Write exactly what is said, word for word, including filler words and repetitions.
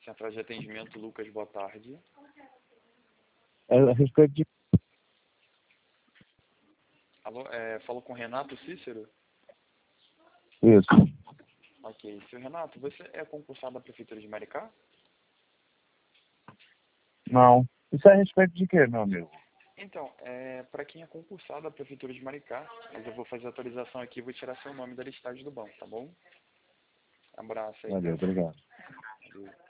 Central de Atendimento, Lucas, boa tarde. É a respeito de... Alô, é, falo com o Renato Cícero? Isso. Ok. Seu Renato, você é concursado da Prefeitura de Maricá? Não. Isso é a respeito de quê, meu amigo? Então, é para quem é concursado da Prefeitura de Maricá, mas eu vou fazer a atualização aqui e vou tirar seu nome da listagem do banco, tá bom? Abraço aí. Valeu, obrigado. Valeu.